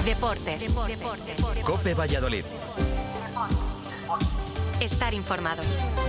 Deportes. COPE Valladolid. Estar informado.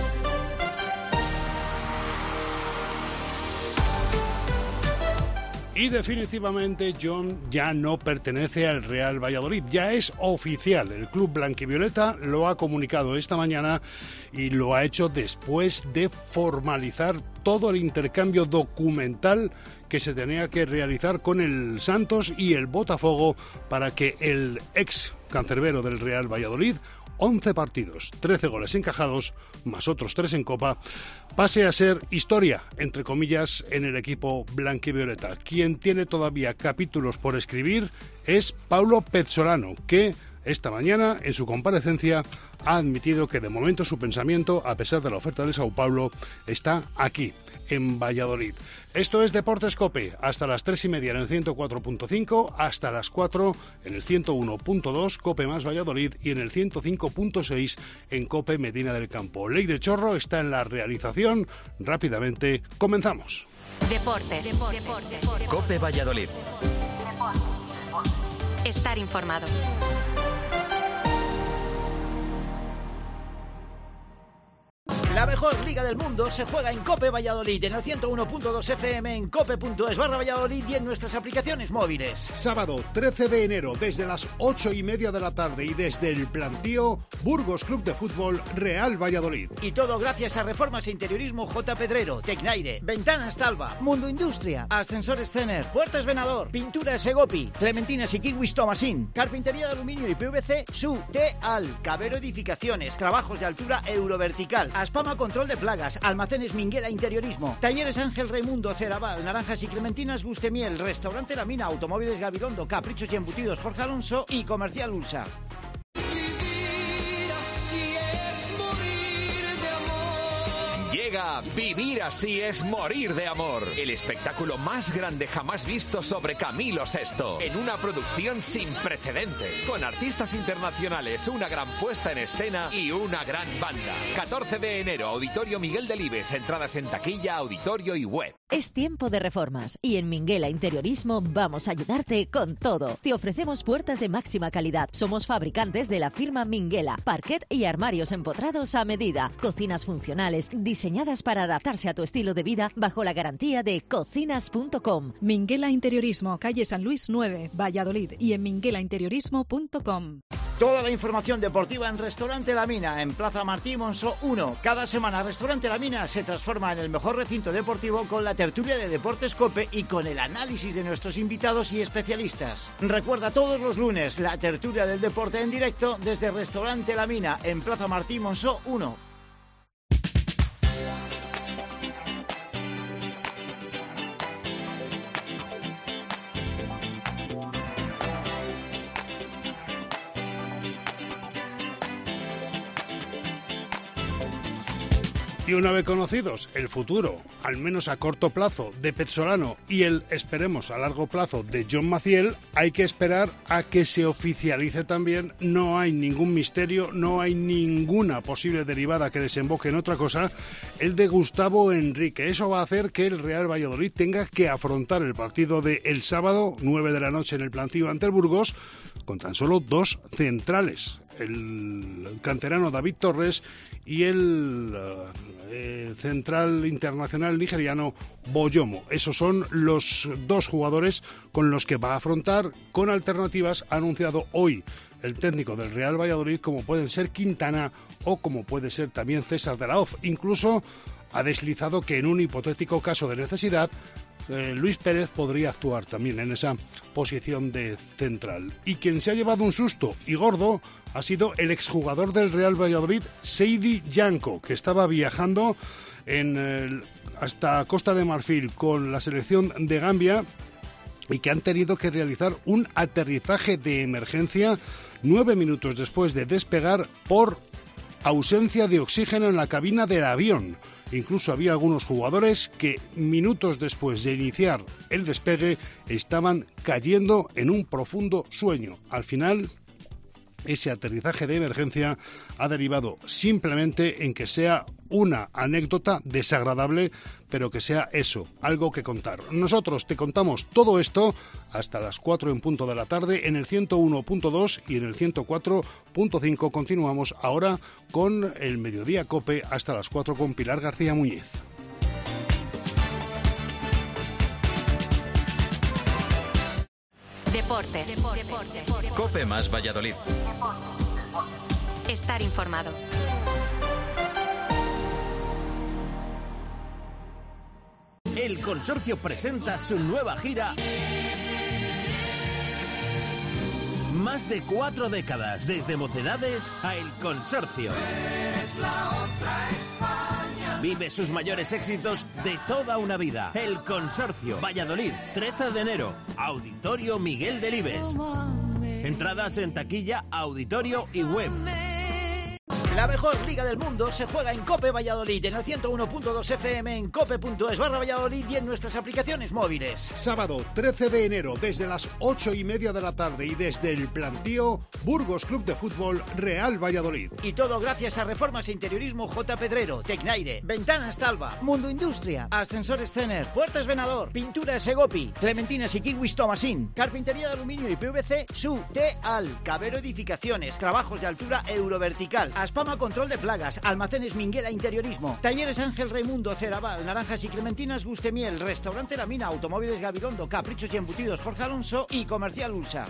Y definitivamente John ya no pertenece al Real Valladolid, ya es oficial. El club blanquivioleta lo ha comunicado esta mañana y lo ha hecho después de formalizar todo el intercambio documental que se tenía que realizar con el Santos y el Botafogo para que el ex cancerbero del Real Valladolid, 11 partidos, 13 goles encajados, más otros 3 en Copa, pase a ser historia, entre comillas, en el equipo blanquivioleta. Quien tiene todavía capítulos por escribir es Paulo Pezzolano, que esta mañana, en su comparecencia, ha admitido que de momento su pensamiento, a pesar de la oferta del Sao Paulo, está aquí, en Valladolid. Esto es Deportes COPE, hasta las 3:30 en el 104.5, hasta las 4 en el 101.2, COPE más Valladolid, y en el 105.6 en COPE Medina del Campo. Leire Chorro está en la realización. Rápidamente, comenzamos. Deportes. COPE Valladolid. Estar informado. La mejor liga del mundo se juega en COPE Valladolid, en el 101.2 FM, en cope.es/Valladolid y en nuestras aplicaciones móviles. Sábado 13 de enero, desde las 8:30 de la tarde y desde el plantío, Burgos Club de Fútbol Real Valladolid. Y todo gracias a Reformas e Interiorismo J. Pedrero, Tecnaire, Ventanas Talva, Mundo Industria, Ascensores Cener, Puertas Venador, Pinturas Segopi, Clementinas y Kiwis Tomasín, Carpintería de Aluminio y PVC, Su, Teal, Cabero Edificaciones, Trabajos de Altura Eurovertical, Aspama Control de Plagas, Almacenes Minguela Interiorismo, Talleres Ángel Raimundo, Ceraval, Naranjas y Clementinas Gustemiel, Restaurante La Mina, Automóviles Gabilondo, Caprichos y Embutidos Jorge Alonso y Comercial Ulsa. Llega Vivir así es morir de amor. El espectáculo más grande jamás visto sobre Camilo VI. En una producción sin precedentes. Con artistas internacionales, una gran puesta en escena y una gran banda. 14 de enero, Auditorio Miguel Delibes. Entradas en taquilla, auditorio y web. Es tiempo de reformas y en Minguela Interiorismo vamos a ayudarte con todo. Te ofrecemos puertas de máxima calidad. Somos fabricantes de la firma Minguela. Parquet y armarios empotrados a medida. Cocinas funcionales diseñadas para adaptarse a tu estilo de vida bajo la garantía de cocinas.com. Minguela Interiorismo, calle San Luis 9, Valladolid, y en minguelainteriorismo.com. Toda la información deportiva en Restaurante La Mina, en Plaza Martí Monzó 1. Cada semana Restaurante La Mina se transforma en el mejor recinto deportivo con la tertulia de Deportes COPE y con el análisis de nuestros invitados y especialistas. Recuerda, todos los lunes, la tertulia del deporte en directo desde Restaurante La Mina, en Plaza Martí Monzó 1. Y una vez conocidos el futuro, al menos a corto plazo, de Pezzolano y el, esperemos, a largo plazo de John Maciel, hay que esperar a que se oficialice también. No hay ningún misterio, no hay ninguna posible derivada que desemboque en otra cosa, el de Gustavo Enrique. Eso va a hacer que el Real Valladolid tenga que afrontar el partido de el sábado, 9 de la noche en el plantío ante el Burgos, con tan solo 2 centrales. El canterano David Torres y el central internacional nigeriano Boyomo. Esos son los 2 jugadores con los que va a afrontar, con alternativas, ha anunciado hoy el técnico del Real Valladolid, como pueden ser Quintana o como puede ser también César de la Hoz. Incluso ha deslizado que en un hipotético caso de necesidad, Luis Pérez podría actuar también en esa posición de central. Y quien se ha llevado un susto y gordo ha sido el exjugador del Real Valladolid, Seydi Yanko, que estaba viajando hasta Costa de Marfil con la selección de Gambia y que han tenido que realizar un aterrizaje de emergencia 9 minutos después de despegar por ausencia de oxígeno en la cabina del avión. Incluso había algunos jugadores que minutos después de iniciar el despegue estaban cayendo en un profundo sueño. Al final ese aterrizaje de emergencia ha derivado simplemente en que sea una anécdota desagradable, pero que sea eso, algo que contar. Nosotros te contamos todo esto hasta las 4 en punto de la tarde en el 101.2 y en el 104.5. Continuamos ahora con el Mediodía COPE hasta las 4 con Pilar García Muñiz. Deportes. COPE más Valladolid. Estar informado. El Consorcio presenta su nueva gira. Más de 4 décadas, desde Mocedades a El Consorcio. Vive sus mayores éxitos de toda una vida. El Consorcio, Valladolid, 13 de enero. Auditorio Miguel Delibes. Entradas en taquilla, auditorio y web. La mejor liga del mundo se juega en COPE Valladolid, en el 101.2 FM, en cope.es/Valladolid y en nuestras aplicaciones móviles. Sábado 13 de enero, desde las 8:30 de la tarde y desde el plantío, Burgos Club de Fútbol Real Valladolid. Y todo gracias a Reformas e Interiorismo J. Pedrero, Tecnaire, Ventanas Talva, Mundo Industria, Ascensores Cener, Puertas Venador, Pintura Segopi, Clementinas y Kiwis Tomasín, Carpintería de Aluminio y PVC, Su, Teal, Cabero Edificaciones, Trabajos de Altura Eurovertical, Aspama Control de Plagas, Almacenes Minguela Interiorismo, Talleres Ángel Raimundo, Ceraval, Naranjas y Clementinas Gustemiel, Restaurante La Mina, Automóviles Gabilondo, Caprichos y Embutidos Jorge Alonso y Comercial Ulsa.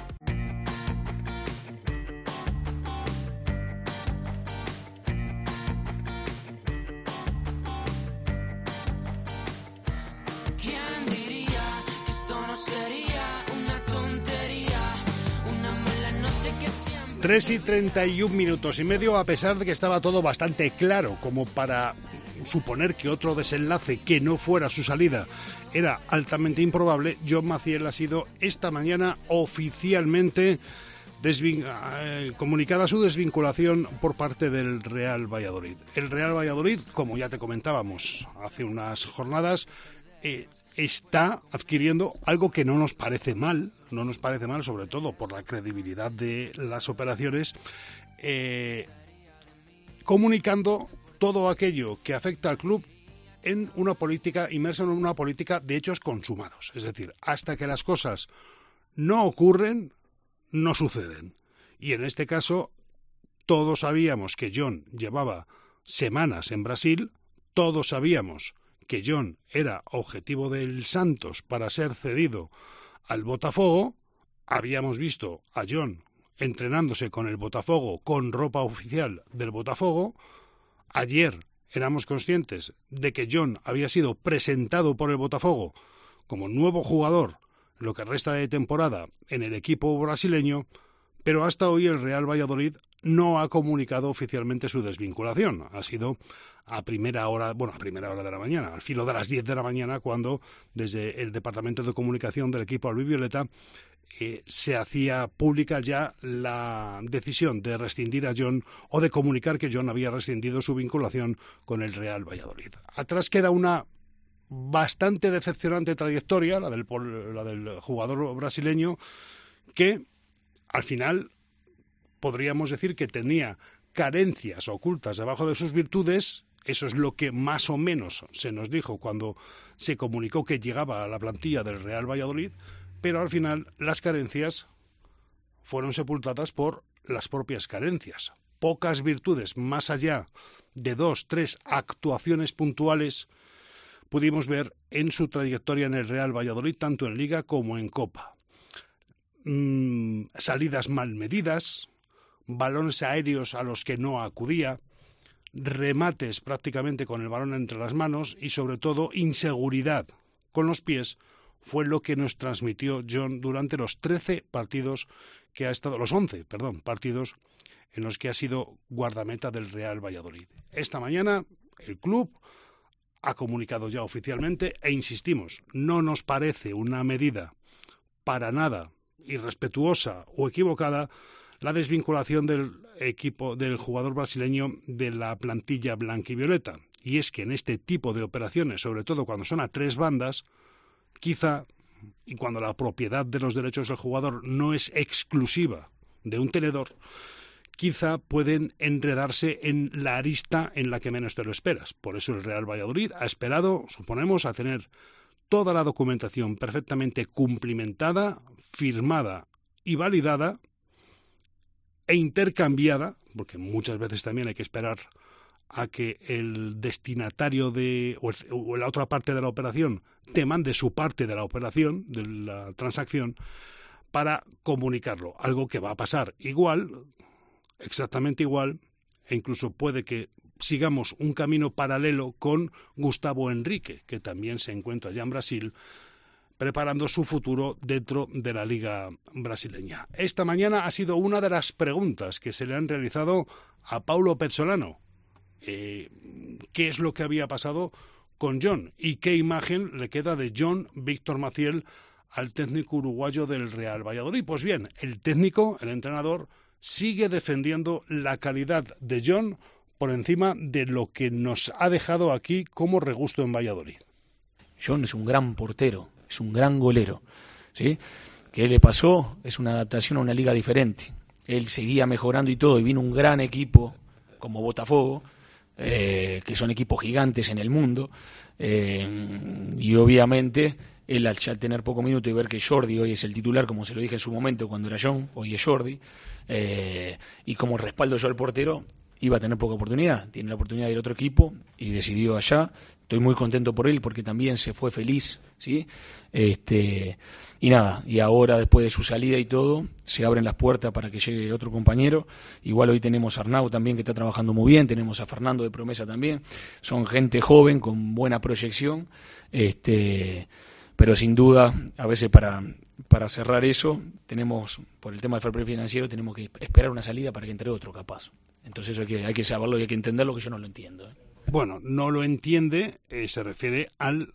¿Quién diría que esto no sería una tontería? Una mala noche que siempre... 3:31 y medio, a pesar de que estaba todo bastante claro, como para suponer que otro desenlace que no fuera su salida era altamente improbable. Jon Maciel ha sido esta mañana oficialmente comunicada su desvinculación por parte del Real Valladolid. El Real Valladolid, como ya te comentábamos hace unas jornadas, está adquiriendo algo que no nos parece mal, sobre todo por la credibilidad de las operaciones, comunicando todo aquello que afecta al club en una política, inmerso en una política de hechos consumados. Es decir, hasta que las cosas no ocurren, no suceden. Y en este caso, todos sabíamos que Jon llevaba semanas en Brasil, todos sabíamos que Jon era objetivo del Santos para ser cedido al Botafogo. Habíamos visto a Jon entrenándose con el Botafogo, con ropa oficial del Botafogo. Ayer éramos conscientes de que Jon había sido presentado por el Botafogo como nuevo jugador lo que resta de temporada en el equipo brasileño, pero hasta hoy el Real Valladolid no ha comunicado oficialmente su desvinculación. Ha sido a primera hora de la mañana, al filo de las 10 de la mañana, cuando desde el Departamento de Comunicación del equipo albivioleta se hacía pública ya la decisión de rescindir a Jon, o de comunicar que Jon había rescindido su vinculación con el Real Valladolid. Atrás queda una bastante decepcionante trayectoria, la del jugador brasileño, que al final podríamos decir que tenía carencias ocultas debajo de sus virtudes. Eso es lo que más o menos se nos dijo cuando se comunicó que llegaba a la plantilla del Real Valladolid, pero al final las carencias fueron sepultadas por las propias carencias. Pocas virtudes, más allá de 2-3 actuaciones puntuales, pudimos ver en su trayectoria en el Real Valladolid, tanto en Liga como en Copa. Salidas mal medidas, balones aéreos a los que no acudía, remates prácticamente con el balón entre las manos y sobre todo inseguridad con los pies fue lo que nos transmitió Jon durante los 11 partidos en los que ha sido guardameta del Real Valladolid. Esta mañana el club ha comunicado ya oficialmente e insistimos, no nos parece una medida para nada irrespetuosa o equivocada la desvinculación del equipo del jugador brasileño de la plantilla blanquivioleta. Y es que en este tipo de operaciones, sobre todo cuando son a 3 bandas, quizá, y cuando la propiedad de los derechos del jugador no es exclusiva de un tenedor, quizá pueden enredarse en la arista en la que menos te lo esperas. Por eso el Real Valladolid ha esperado, suponemos, a tener toda la documentación perfectamente cumplimentada, firmada y validada e intercambiada, porque muchas veces también hay que esperar a que el destinatario o la otra parte de la operación te mande su parte de la operación, de la transacción, para comunicarlo. Algo que va a pasar igual, exactamente igual, e incluso puede que sigamos un camino paralelo con Gustavo Henrique, que también se encuentra ya en Brasil, preparando su futuro dentro de la liga brasileña. Esta mañana ha sido una de las preguntas que se le han realizado a Paulo Pezzolano. ¿Qué es lo que había pasado con John? ¿Y qué imagen le queda de John Víctor Maciel al técnico uruguayo del Real Valladolid? Pues bien, el técnico, el entrenador, sigue defendiendo la calidad de John por encima de lo que nos ha dejado aquí como regusto en Valladolid. John es un gran portero, es un gran golero, ¿sí? ¿Qué le pasó? Es una adaptación a una liga diferente. Él seguía mejorando y todo, y vino un gran equipo como Botafogo, que son equipos gigantes en el mundo, y obviamente él al ya tener poco minuto y ver que Jordi hoy es el titular, como se lo dije en su momento cuando era John, hoy es Jordi, y como respaldo yo al portero, iba a tener poca oportunidad. Tiene la oportunidad de ir a otro equipo y decidió allá. Estoy muy contento por él porque también se fue feliz, ¿sí? Y nada, y ahora después de su salida y todo, se abren las puertas para que llegue otro compañero. Igual hoy tenemos a Arnau también, que está trabajando muy bien, tenemos a Fernando de promesa también. Son gente joven con buena proyección, pero sin duda, a veces para cerrar eso, tenemos, por el tema del fair play financiero, tenemos que esperar una salida para que entre otro capaz. Entonces hay que saberlo y hay que entenderlo, que yo no lo entiendo. Bueno, no lo entiende, se refiere al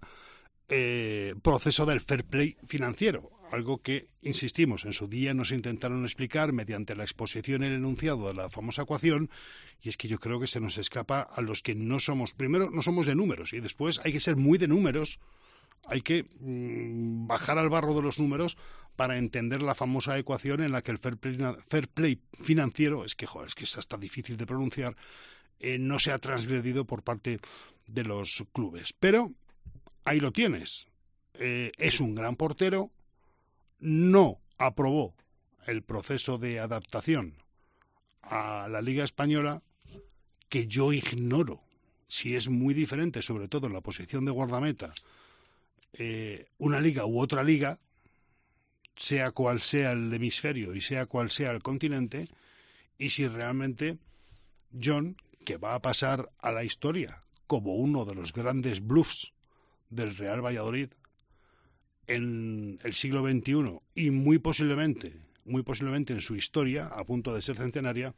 proceso del fair play financiero, algo que, insistimos, en su día nos intentaron explicar mediante la exposición y el enunciado de la famosa ecuación, y es que yo creo que se nos escapa a los que no somos, primero no somos de números, y después hay que ser muy de números, hay que bajar al barro de los números para entender la famosa ecuación en la que el fair play financiero, es que es hasta difícil de pronunciar, no se ha transgredido por parte de los clubes. Pero ahí lo tienes. Es un gran portero, no aprobó el proceso de adaptación a la Liga Española, que yo ignoro si es muy diferente, sobre todo en la posición de guardameta, una liga u otra liga, sea cual sea el hemisferio y sea cual sea el continente, y si realmente John, que va a pasar a la historia como uno de los grandes bluffs del Real Valladolid en el siglo XXI y muy posiblemente en su historia, a punto de ser centenaria,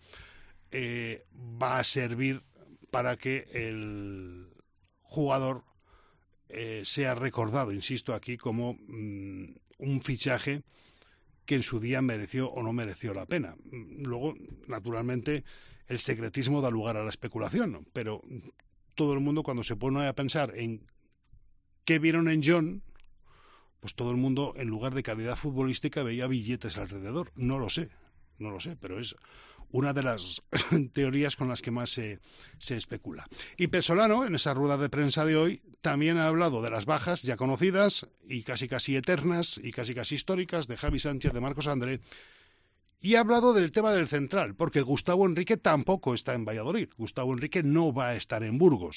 va a servir para que el jugador sea recordado, insisto aquí, como un fichaje que en su día mereció o no mereció la pena. Luego, naturalmente, el secretismo da lugar a la especulación, pero todo el mundo, cuando se pone a pensar en qué vieron en John, pues todo el mundo, en lugar de calidad futbolística, veía billetes alrededor. No lo sé, pero es una de las teorías con las que más se especula. Y Pezzolano, en esa rueda de prensa de hoy, también ha hablado de las bajas ya conocidas y casi eternas y casi históricas de Javi Sánchez, de Marcos André, y ha hablado del tema del central, porque Gustavo Henrique tampoco está en Valladolid. Gustavo Henrique no va a estar en Burgos.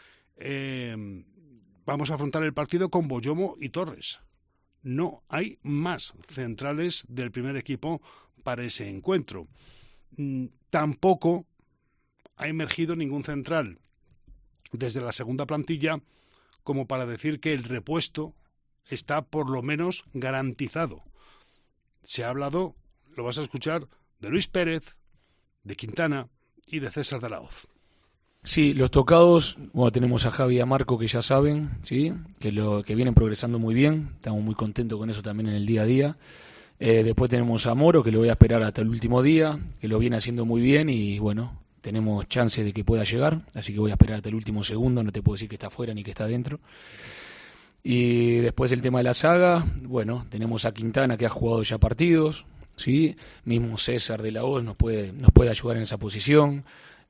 Vamos a afrontar el partido con Boyomo y Torres. No hay más centrales del primer equipo para ese encuentro. Tampoco ha emergido ningún central desde la segunda plantilla como para decir que el repuesto está por lo menos garantizado. Se ha hablado, lo vas a escuchar, de Luis Pérez, de Quintana y de César de la Hoz. Sí, los tocados, bueno, tenemos a Javi y a Marco, que ya saben, sí, que vienen progresando muy bien, estamos muy contentos con eso también en el día a día. Después tenemos a Moro, que lo voy a esperar hasta el último día, que lo viene haciendo muy bien y bueno, tenemos chance de que pueda llegar, así que voy a esperar hasta el último segundo, no te puedo decir que está afuera ni que está dentro. Y después el tema de la saga, bueno, tenemos a Quintana, que ha jugado ya partidos, ¿sí? Mismo César de la Hoz nos puede ayudar en esa posición.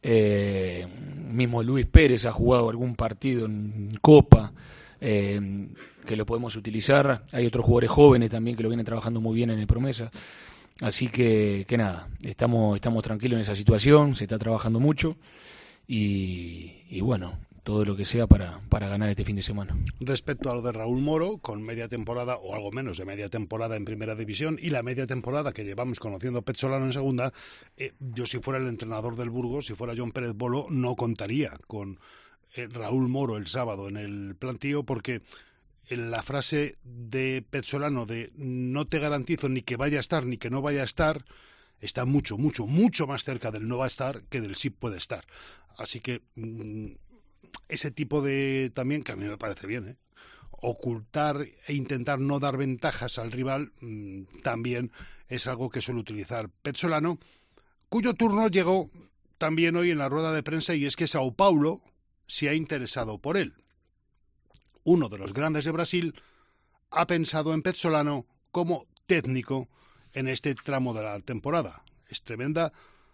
Mismo Luis Pérez ha jugado algún partido en Copa, que lo podemos utilizar. Hay otros jugadores jóvenes también que lo vienen trabajando muy bien en el Promesa. Así que nada, estamos tranquilos en esa situación, se está trabajando mucho y bueno, todo lo que sea para ganar este fin de semana. Respecto a lo de Raúl Moro, con media temporada o algo menos de media temporada en Primera División y la media temporada que llevamos conociendo a Pezzolano en Segunda, yo si fuera el entrenador del Burgos, si fuera John Pérez Bolo, no contaría con Raúl Moro el sábado en el plantío, porque la frase de Pezzolano de no te garantizo ni que vaya a estar ni que no vaya a estar está mucho más cerca del no va a estar que del sí puede estar. Así que ese tipo de también, que a mí me parece bien, ocultar e intentar no dar ventajas al rival, también es algo que suele utilizar Pezzolano, cuyo turno llegó también hoy en la rueda de prensa, y es que Sao Paulo se ha interesado por él. Uno de los grandes de Brasil ha pensado en Pezzolano como técnico en este tramo de la temporada. Es tremenda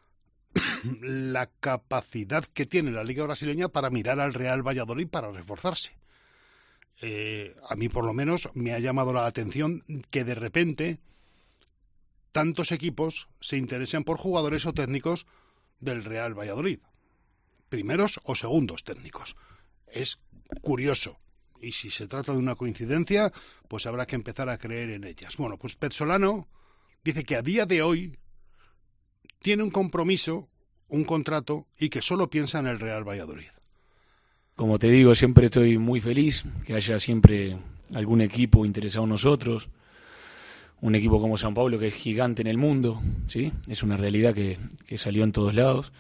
la capacidad que tiene la Liga Brasileña para mirar al Real Valladolid para reforzarse. A mí por lo menos me ha llamado la atención que de repente tantos equipos se interesen por jugadores o técnicos del Real Valladolid, primeros o segundos técnicos. Es curioso. Y si se trata de una coincidencia, pues habrá que empezar a creer en ellas. Bueno, pues Pezzolano dice que a día de hoy tiene un compromiso, un contrato, y que solo piensa en el Real Valladolid. Como te digo, siempre estoy muy feliz que haya siempre algún equipo interesado en nosotros. Un equipo como San Pablo, que es gigante en el mundo, ¿sí? Es una realidad que salió en todos lados.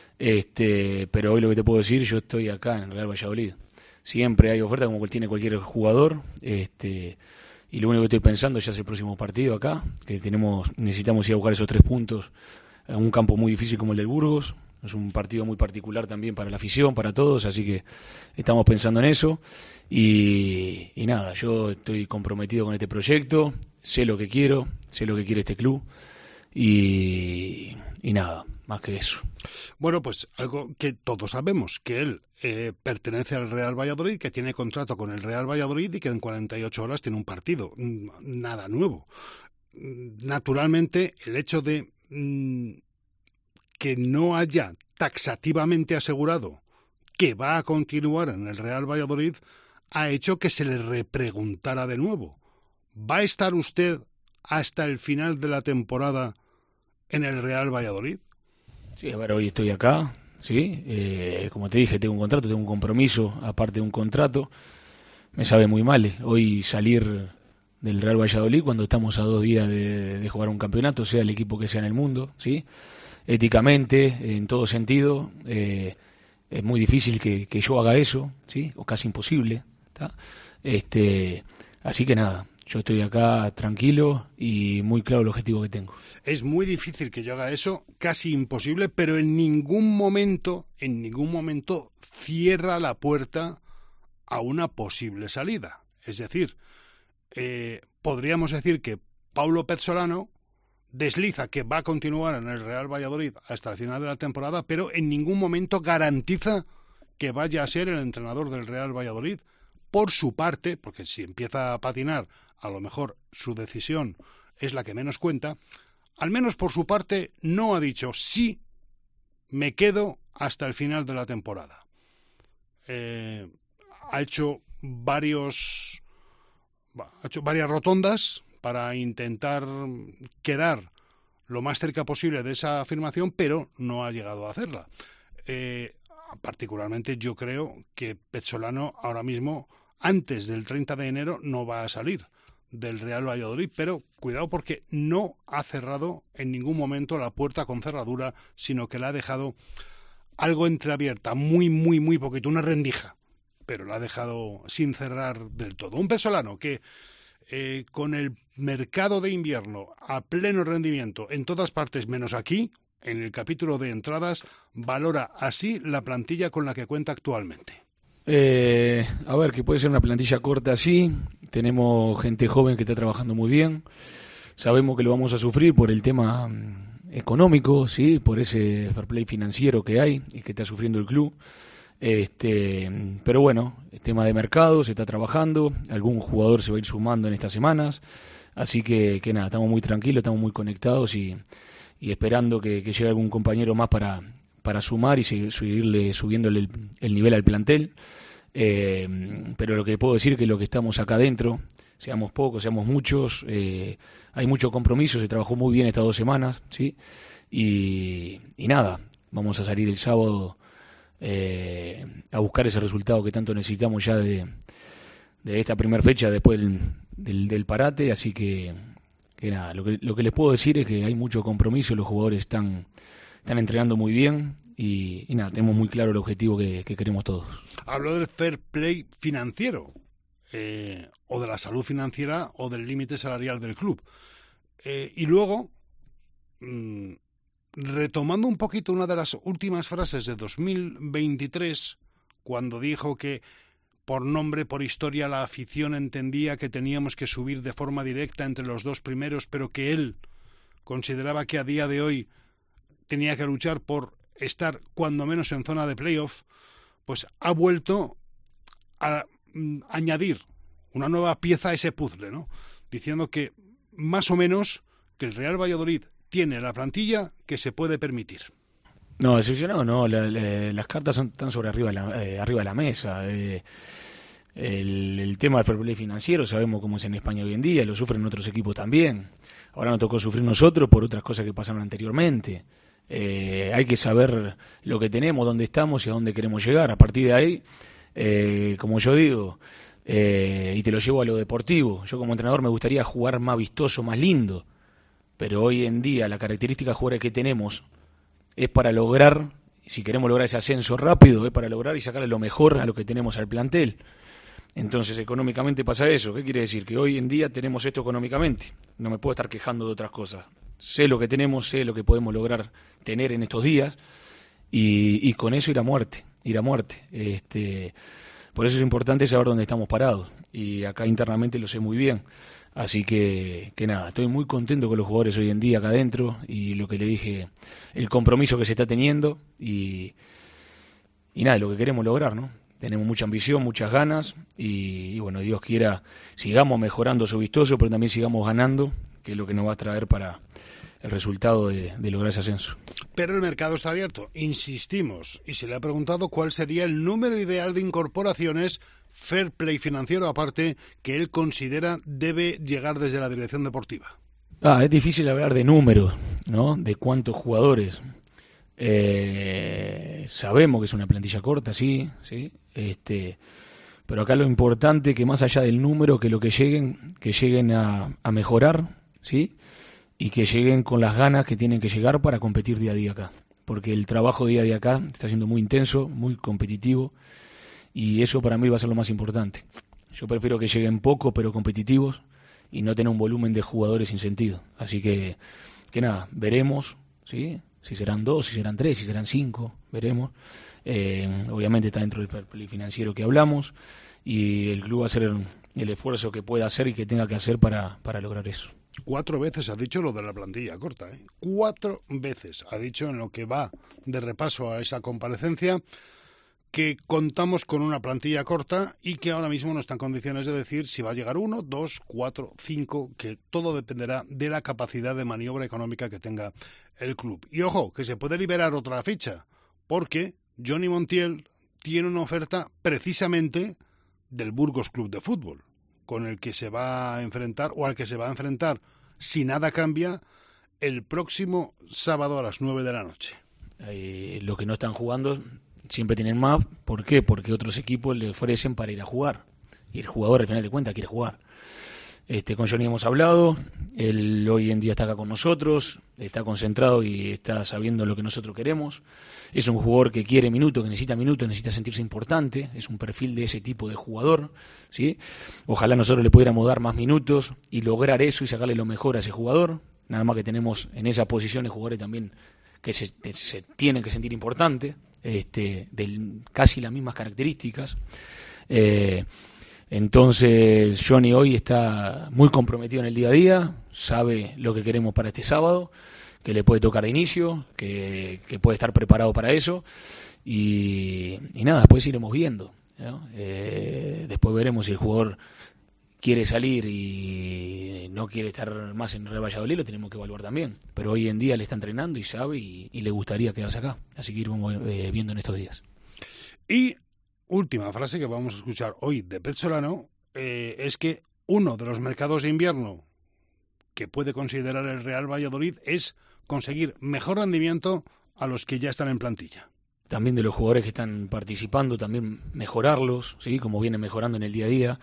Pero hoy lo que te puedo decir, yo estoy acá en el Real Valladolid. Siempre hay oferta como tiene cualquier jugador, y lo único que estoy pensando ya es el próximo partido acá, que necesitamos ir a buscar esos 3 puntos en un campo muy difícil como el del Burgos. Es un partido muy particular también para la afición, para todos, así que estamos pensando en eso. Y nada, yo estoy comprometido con este proyecto, sé lo que quiero, sé lo que quiere este club, y nada, más que eso. Bueno, pues algo que todos sabemos, que él pertenece al Real Valladolid, que tiene contrato con el Real Valladolid y que en 48 horas tiene un partido. Nada nuevo. Naturalmente, el hecho de que no haya taxativamente asegurado que va a continuar en el Real Valladolid ha hecho que se le repreguntara de nuevo. ¿Va a estar usted hasta el final de la temporada en el Real Valladolid? Sí, a ver, hoy estoy acá, ¿sí? Como te dije, tengo un contrato, tengo un compromiso, aparte de un contrato. Me sabe muy mal hoy salir del Real Valladolid cuando estamos a 2 días de jugar un campeonato, sea el equipo que sea en el mundo, ¿sí? Éticamente, en todo sentido, es muy difícil que yo haga eso, ¿sí? O casi imposible, ¿tá? Así que nada, yo estoy acá tranquilo y muy claro el objetivo que tengo. Es muy difícil que yo haga eso, casi imposible, pero en ningún momento cierra la puerta a una posible salida. Es decir, podríamos decir que Paulo Pezzolano desliza que va a continuar en el Real Valladolid hasta el final de la temporada, pero en ningún momento garantiza que vaya a ser el entrenador del Real Valladolid. Por su parte, porque si empieza a patinar, a lo mejor su decisión es la que menos cuenta, al menos por su parte no ha dicho sí, me quedo hasta el final de la temporada. Ha hecho varias rotondas para intentar quedar lo más cerca posible de esa afirmación, pero no ha llegado a hacerla. Particularmente yo creo que Pezzolano ahora mismo, antes del 30 de enero, no va a salir del Real Valladolid, pero cuidado porque no ha cerrado en ningún momento la puerta con cerradura, sino que la ha dejado algo entreabierta, muy poquito, una rendija, pero la ha dejado sin cerrar del todo. Un Pezzolano que con el mercado de invierno a pleno rendimiento en todas partes menos aquí, en el capítulo de entradas, valora así la plantilla con la que cuenta actualmente. A ver, que puede ser una plantilla corta así. Tenemos gente joven que está trabajando muy bien. sabemos que lo vamos a sufrir por el tema económico, ¿sí? Por ese fair play financiero que hay y que está sufriendo el club. Pero bueno, el tema de mercado se está trabajando, algún jugador se va a ir sumando en estas semanas, así que nada, estamos muy tranquilos, estamos muy conectados y esperando que llegue algún compañero más para sumar y seguirle subiéndole el nivel al plantel. Pero lo que puedo decir es que lo que estamos acá adentro, seamos pocos, seamos muchos, hay mucho compromiso, se trabajó muy bien estas 2 semanas, ¿sí? Y nada, vamos a salir el sábado a buscar ese resultado que tanto necesitamos ya de esta primera fecha después del parate, así que nada, lo que les puedo decir es que hay mucho compromiso, los jugadores están entrenando muy bien y nada, tenemos muy claro el objetivo que queremos todos. Habló del fair play financiero, o de la salud financiera o del límite salarial del club. Y luego, retomando un poquito una de las últimas frases de 2023, cuando dijo que por nombre, por historia, la afición entendía que teníamos que subir de forma directa entre los 2 primeros, pero que él consideraba que a día de hoy tenía que luchar por estar cuando menos en zona de playoff, pues ha vuelto a añadir una nueva pieza a ese puzzle, ¿no? Diciendo que más o menos que el Real Valladolid tiene la plantilla que se puede permitir. No, decepcionado no, las cartas están sobre arriba de la mesa. El tema del fair play financiero sabemos cómo es en España hoy en día, lo sufren otros equipos también. Ahora nos tocó sufrir nosotros por otras cosas que pasaron anteriormente. Hay que saber lo que tenemos, dónde estamos y a dónde queremos llegar. A partir de ahí, como yo digo, y te lo llevo a lo deportivo, yo como entrenador me gustaría jugar más vistoso, más lindo, pero hoy en día la característica de jugadores que tenemos es para lograr, si queremos lograr ese ascenso rápido, es para lograr y sacarle lo mejor a lo que tenemos al plantel. Entonces económicamente pasa eso. ¿Qué quiere decir? Que hoy en día tenemos esto económicamente, no me puedo estar quejando de otras cosas. Sé lo que tenemos, sé lo que podemos lograr tener en estos días y con eso ir a muerte. Por eso es importante saber dónde estamos parados y acá internamente lo sé muy bien. Así que nada, estoy muy contento con los jugadores hoy en día acá adentro y lo que le dije, el compromiso que se está teniendo y nada, lo que queremos lograr, ¿no? Tenemos mucha ambición, muchas ganas y bueno, Dios quiera, sigamos mejorando eso vistoso, pero también sigamos ganando, que es lo que nos va a traer para el resultado de lograr ese ascenso. Pero el mercado está abierto, insistimos, y se le ha preguntado cuál sería el número ideal de incorporaciones, fair play financiero aparte, que él considera debe llegar desde la dirección deportiva. Es difícil hablar de números, ¿no? De cuántos jugadores. Sabemos que es una plantilla corta, sí, pero acá lo importante que más allá del número, que lo que lleguen a mejorar, ¿sí? Y que lleguen con las ganas que tienen que llegar para competir día a día acá, porque el trabajo día a día acá está siendo muy intenso, muy competitivo y eso para mí va a ser lo más importante. Yo prefiero que lleguen poco pero competitivos y no tener un volumen de jugadores sin sentido, así que nada, veremos, ¿sí? Si serán 2, si serán 3, si serán 5, veremos. Obviamente está dentro del fair play financiero que hablamos y el club va a hacer el esfuerzo que pueda hacer y que tenga que hacer para lograr eso. 4 veces ha dicho lo de la plantilla corta, 4 veces ha dicho en lo que va de repaso a esa comparecencia que contamos con una plantilla corta y que ahora mismo no está en condiciones de decir si va a llegar 1, 2, 4, 5, que todo dependerá de la capacidad de maniobra económica que tenga el club. Y ojo, que se puede liberar otra ficha, porque Johnny Montiel tiene una oferta precisamente del Burgos Club de Fútbol, con el que se va a enfrentar, o al que se va a enfrentar, si nada cambia, el próximo sábado a las 9 de la noche. Los que no están jugando siempre tienen más. ¿Por qué? Porque otros equipos le ofrecen para ir a jugar. Y el jugador, al final de cuentas, quiere jugar. Con Johnny hemos hablado, él hoy en día está acá con nosotros, está concentrado y está sabiendo lo que nosotros queremos. Es un jugador que quiere minutos, que necesita sentirse importante, es un perfil de ese tipo de jugador, ¿sí? Ojalá nosotros le pudiéramos dar más minutos y lograr eso y sacarle lo mejor a ese jugador, nada más que tenemos en esa posición de jugadores también que se tienen que sentir importantes, de casi las mismas características. Entonces Johnny hoy está muy comprometido en el día a día, sabe lo que queremos para este sábado, que le puede tocar de inicio, que puede estar preparado para eso, y nada, después iremos viendo, ¿no? Después veremos si el jugador quiere salir y no quiere estar más en Real Valladolid, lo tenemos que evaluar también, pero hoy en día le está entrenando y sabe y le gustaría quedarse acá, así que iremos viendo en estos días. Y última frase que vamos a escuchar hoy de Pezzolano, es que uno de los mercados de invierno que puede considerar el Real Valladolid es conseguir mejor rendimiento a los que ya están en plantilla. También de los jugadores que están participando, también mejorarlos, ¿sí? Como vienen mejorando en el día a día.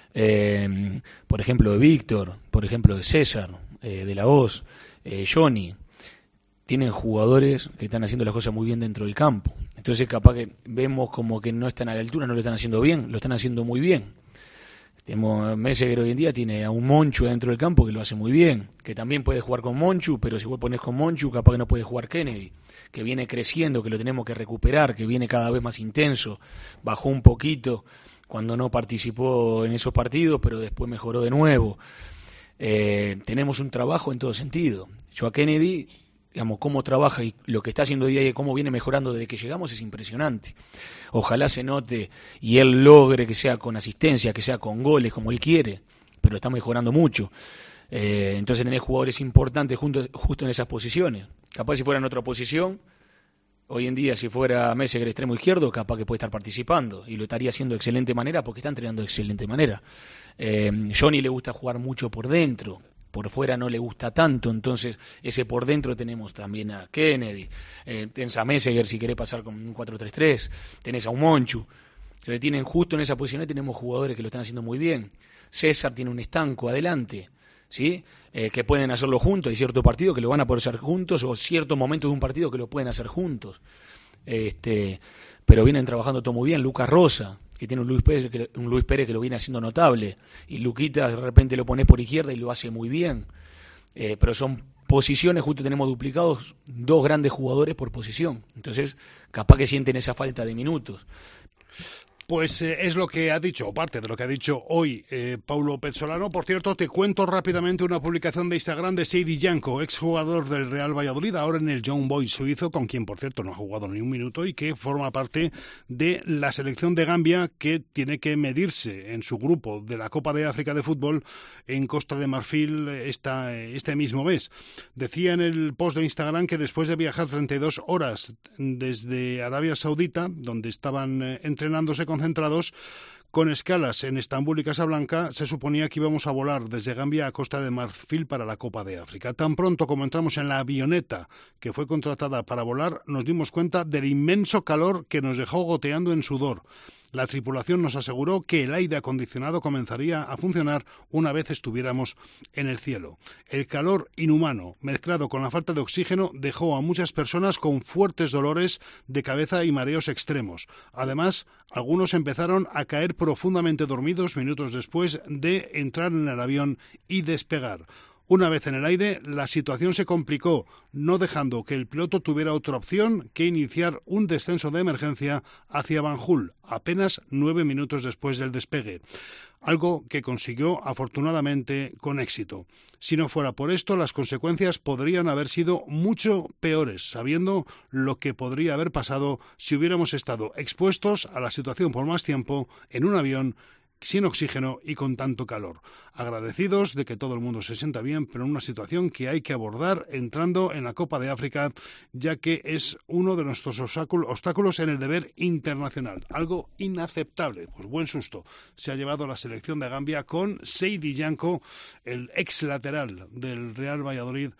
Por ejemplo, de Víctor, por ejemplo, de César, de la Hoz, Johnny. Tienen jugadores que están haciendo las cosas muy bien dentro del campo. Entonces, capaz que vemos como que no están a la altura, no lo están haciendo bien, lo están haciendo muy bien. Meseguer hoy en día tiene a un Monchu dentro del campo que lo hace muy bien, que también puede jugar con Monchu, pero si vos pones con Monchu, capaz que no puede jugar Kennedy, que viene creciendo, que lo tenemos que recuperar, que viene cada vez más intenso, bajó un poquito cuando no participó en esos partidos, pero después mejoró de nuevo. Tenemos un trabajo en todo sentido. Yo a Kennedy, digamos, cómo trabaja y lo que está haciendo día a día, cómo viene mejorando desde que llegamos es impresionante. Ojalá se note y él logre que sea con asistencia, que sea con goles, como él quiere, pero está mejorando mucho. Entonces tenés jugadores importantes justo en esas posiciones. Capaz si fuera en otra posición, hoy en día si fuera Meseguer extremo izquierdo, capaz que puede estar participando y lo estaría haciendo de excelente manera porque está entrenando de excelente manera. Johnny le gusta jugar mucho por dentro, por fuera no le gusta tanto, entonces ese por dentro tenemos también a Kennedy, tenés a Meseguer si querés pasar con un 4-3-3, tenés a un Monchu, que tienen justo en esa posición, tenemos jugadores que lo están haciendo muy bien. César tiene un estanco adelante, ¿sí? Que pueden hacerlo juntos, hay ciertos partidos que lo van a poder hacer juntos o ciertos momentos de un partido que lo pueden hacer juntos. Pero vienen trabajando todo muy bien. Lucas Rosa, que tiene un Luis Pérez que lo viene haciendo notable, y Luquita de repente lo pone por izquierda y lo hace muy bien, pero son posiciones, justo tenemos duplicados 2 grandes jugadores por posición, entonces capaz que sienten esa falta de minutos. Pues es lo que ha dicho, o parte de lo que ha dicho hoy Paulo Pezzolano. Por cierto, te cuento rápidamente una publicación de Instagram de Seydi Yanko, exjugador del Real Valladolid, ahora en el Young Boys suizo, con quien, por cierto, no ha jugado ni un minuto y que forma parte de la selección de Gambia, que tiene que medirse en su grupo de la Copa de África de Fútbol en Costa de Marfil este mismo mes. Decía en el post de Instagram que después de viajar 32 horas desde Arabia Saudita, donde estaban entrenándose concentrados, con escalas en Estambul y Casablanca, se suponía que íbamos a volar desde Gambia a Costa de Marfil para la Copa de África. Tan pronto como entramos en la avioneta que fue contratada para volar, nos dimos cuenta del inmenso calor que nos dejó goteando en sudor. La tripulación nos aseguró que el aire acondicionado comenzaría a funcionar una vez estuviéramos en el cielo. El calor inhumano, mezclado con la falta de oxígeno, dejó a muchas personas con fuertes dolores de cabeza y mareos extremos. Además, algunos empezaron a caer profundamente dormidos minutos después de entrar en el avión y despegar. Una vez en el aire, la situación se complicó, no dejando que el piloto tuviera otra opción que iniciar un descenso de emergencia hacia Banjul, apenas 9 minutos después del despegue. Algo que consiguió afortunadamente con éxito. Si no fuera por esto, las consecuencias podrían haber sido mucho peores, sabiendo lo que podría haber pasado si hubiéramos estado expuestos a la situación por más tiempo en un avión sin oxígeno y con tanto calor. Agradecidos de que todo el mundo se sienta bien, pero en una situación que hay que abordar entrando en la Copa de África, ya que es uno de nuestros obstáculos en el deber internacional. Algo inaceptable. Pues buen susto se ha llevado la selección de Gambia con Seydi Yanko, el ex lateral del Real Valladolid,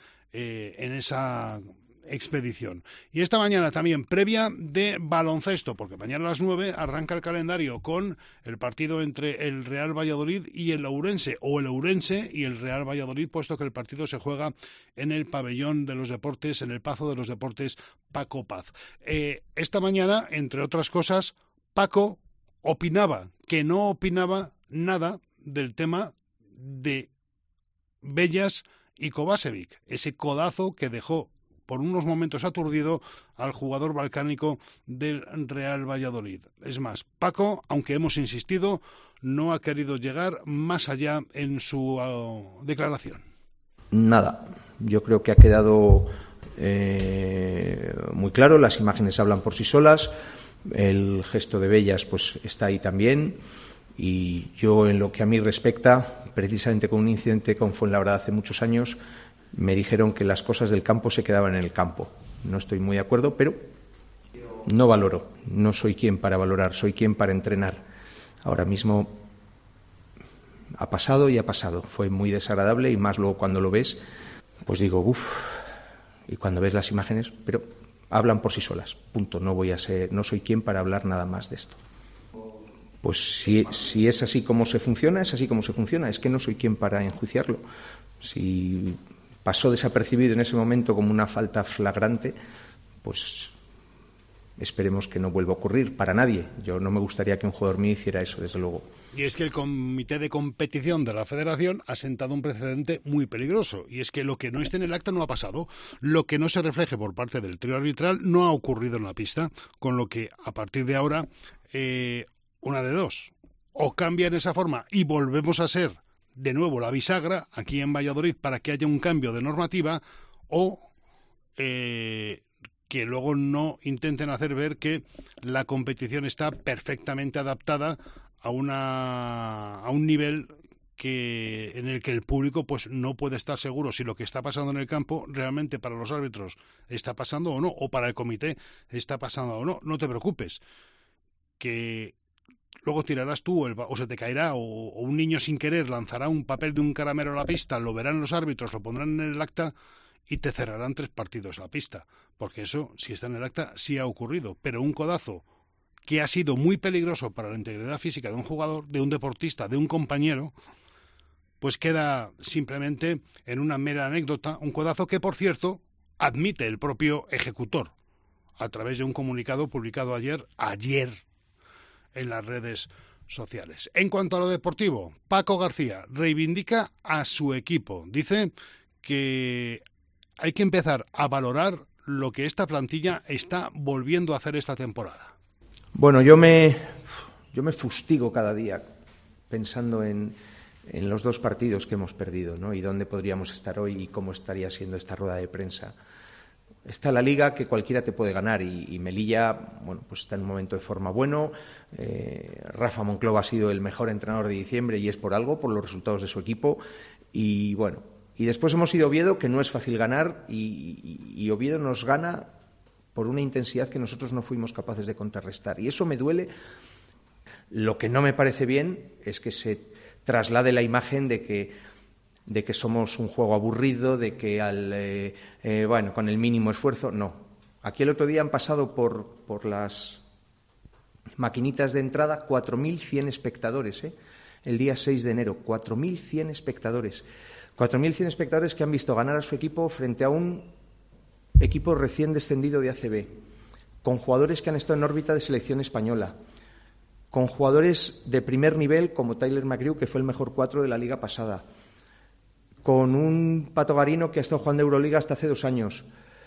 en esa expedición. Y esta mañana también previa de baloncesto, porque mañana a las 9 arranca el calendario con el partido entre el Real Valladolid y el Ourense, o el Ourense y el Real Valladolid, puesto que el partido se juega en el pabellón de los deportes, en el Pazo de los Deportes Paco Paz. Esta mañana, entre otras cosas, Paco opinaba que no opinaba nada del tema de Bellas y Kovačević, ese codazo que dejó por unos momentos aturdido al jugador balcánico del Real Valladolid. Es más, Paco, aunque hemos insistido, no ha querido llegar más allá en su declaración. Nada, yo creo que ha quedado muy claro, las imágenes hablan por sí solas, el gesto de Bellas pues está ahí también, y yo, en lo que a mí respecta, precisamente con un incidente con Fuenlabrada hace muchos años, me dijeron que las cosas del campo se quedaban en el campo. No estoy muy de acuerdo, pero no valoro, no soy quien para valorar, soy quien para entrenar. Ahora mismo ha pasado y ha pasado, fue muy desagradable, y más luego cuando lo ves, pues digo, uff, y cuando ves las imágenes, pero hablan por sí solas, punto, no soy quien para hablar nada más de esto. Pues si es así como se funciona, es así como se funciona, es que no soy quien para enjuiciarlo. Si pasó desapercibido en ese momento como una falta flagrante, pues esperemos que no vuelva a ocurrir para nadie. Yo no me gustaría que un jugador mío hiciera eso, desde luego. Y es que el Comité de Competición de la Federación ha sentado un precedente muy peligroso, y es que lo que no esté en el acta no ha pasado, lo que no se refleje por parte del trío arbitral no ha ocurrido en la pista, con lo que a partir de ahora, una de dos, o cambian esa forma y volvemos a ser de nuevo la bisagra aquí en Valladolid para que haya un cambio de normativa, o que luego no intenten hacer ver que la competición está perfectamente adaptada a un nivel en el que el público pues no puede estar seguro si lo que está pasando en el campo realmente para los árbitros está pasando o no, o para el comité está pasando o no. No te preocupes, que luego tirarás tú o se te caerá, o un niño sin querer lanzará un papel de un caramelo a la pista, lo verán los árbitros, lo pondrán en el acta y te cerrarán 3 partidos la pista, porque eso, si está en el acta, sí ha ocurrido. Pero un codazo que ha sido muy peligroso para la integridad física de un jugador, de un deportista, de un compañero, pues queda simplemente en una mera anécdota, un codazo que, por cierto, admite el propio ejecutor a través de un comunicado publicado ayer en las redes sociales. En cuanto a lo deportivo, Paco García reivindica a su equipo. Dice que hay que empezar a valorar lo que esta plantilla está volviendo a hacer esta temporada. Bueno, yo me fustigo cada día pensando en los 2 partidos que hemos perdido, ¿no? Y dónde podríamos estar hoy y cómo estaría siendo esta rueda de prensa. Está la Liga, que cualquiera te puede ganar, y Melilla, bueno, pues está en un momento de forma bueno. Rafa Monclova ha sido el mejor entrenador de diciembre, y es por algo, por los resultados de su equipo. Y bueno, y después hemos ido a Oviedo, que no es fácil ganar, y Oviedo nos gana por una intensidad que nosotros no fuimos capaces de contrarrestar. Y eso me duele. Lo que no me parece bien es que se traslade la imagen de que somos un juego aburrido, de que con el mínimo esfuerzo. No. Aquí el otro día han pasado por las maquinitas de entrada 4.100 espectadores, el día 6 de enero. 4.100 espectadores. 4.100 espectadores que han visto ganar a su equipo frente a un equipo recién descendido de ACB, con jugadores que han estado en órbita de selección española, con jugadores de primer nivel como Tyler McGrew, que fue el mejor 4 de la liga pasada, con un Pato Garino que ha estado jugando Euroliga hasta hace 2 años.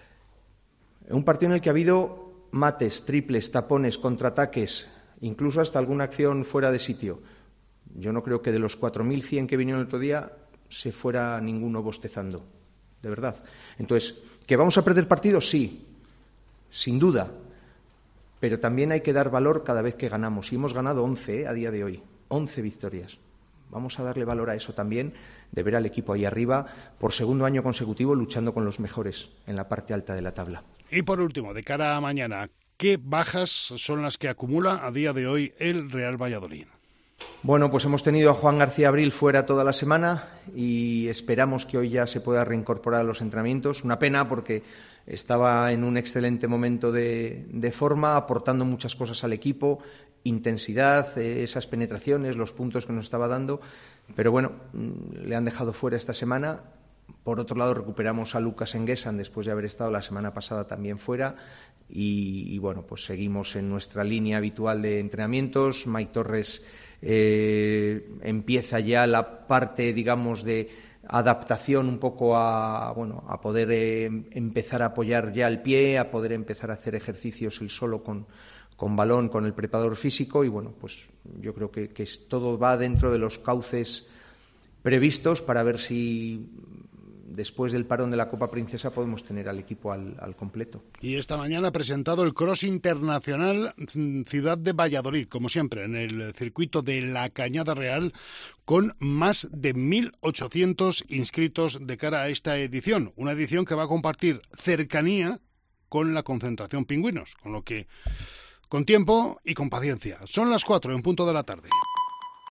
Un partido en el que ha habido mates, triples, tapones, contraataques, incluso hasta alguna acción fuera de sitio. Yo no creo que de los 4.100 que vinieron el otro día se fuera ninguno bostezando, de verdad. Entonces, ¿que vamos a perder partidos? Sí, sin duda. Pero también hay que dar valor cada vez que ganamos. Y hemos ganado 11 a día de hoy, 11 victorias. Vamos a darle valor a eso también, de ver al equipo ahí arriba por 2º año consecutivo luchando con los mejores en la parte alta de la tabla. Y por último, de cara a mañana, ¿qué bajas son las que acumula a día de hoy el Real Valladolid? Bueno, pues hemos tenido a Juan García Abril fuera toda la semana y esperamos que hoy ya se pueda reincorporar a los entrenamientos. Una pena porque estaba en un excelente momento de forma, aportando muchas cosas al equipo, intensidad, esas penetraciones, los puntos que nos estaba dando, pero bueno, le han dejado fuera esta semana. Por otro lado, recuperamos a Lucas Enguesan después de haber estado la semana pasada también fuera y bueno, pues seguimos en nuestra línea habitual de entrenamientos. Mike Torres empieza ya la parte, digamos, de adaptación un poco a poder empezar a apoyar ya el pie, a poder empezar a hacer ejercicios él solo con balón, con el preparador físico, y bueno, pues yo creo que todo va dentro de los cauces previstos para ver si después del parón de la Copa Princesa podemos tener al equipo al completo. Y esta mañana ha presentado el Cross Internacional Ciudad de Valladolid, como siempre, en el circuito de la Cañada Real, con más de 1.800 inscritos de cara a esta edición. Una edición que va a compartir cercanía con la concentración Pingüinos, con lo que, con tiempo y con paciencia. Son las 4 en punto de la tarde.